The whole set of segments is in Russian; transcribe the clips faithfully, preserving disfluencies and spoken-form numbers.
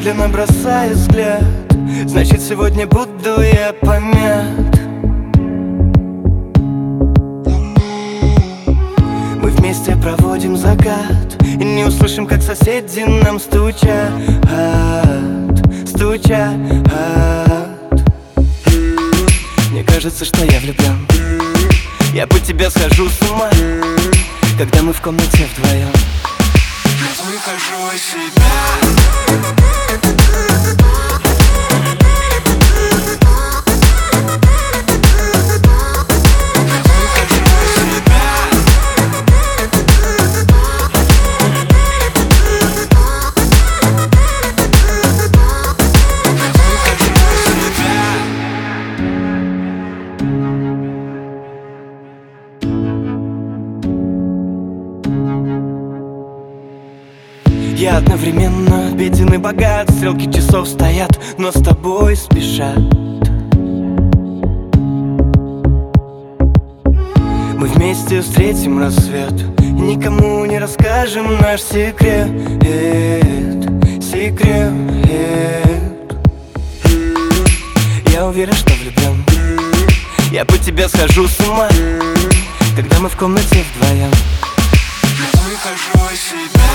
медленно бросаю взгляд, значит, сегодня буду я помят. Мы вместе проводим закат и не услышим, как соседи нам стучат, стучат. Мне кажется, что я влюблен. Я по тебе схожу с ума, когда мы в комнате вдвоем. Я выхожу из себя. Я одновременно беден и богат, стрелки часов стоят, но с тобой спешат. Мы вместе встретим рассвет и никому не расскажем наш секрет, секрет. Я уверен, что влюблен. Я по тебе схожу с ума, когда мы в комнате вдвоем. Я выхожу из себя.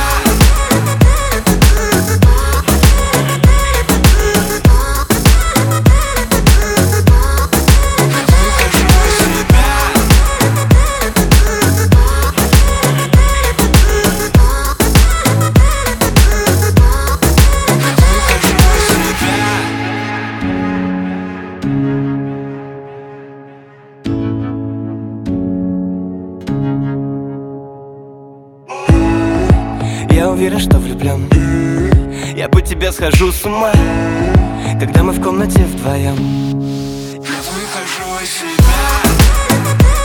Я уверен, что влюблен. Я по тебе схожу с ума, когда мы в комнате вдвоем. Я выхожу из себя.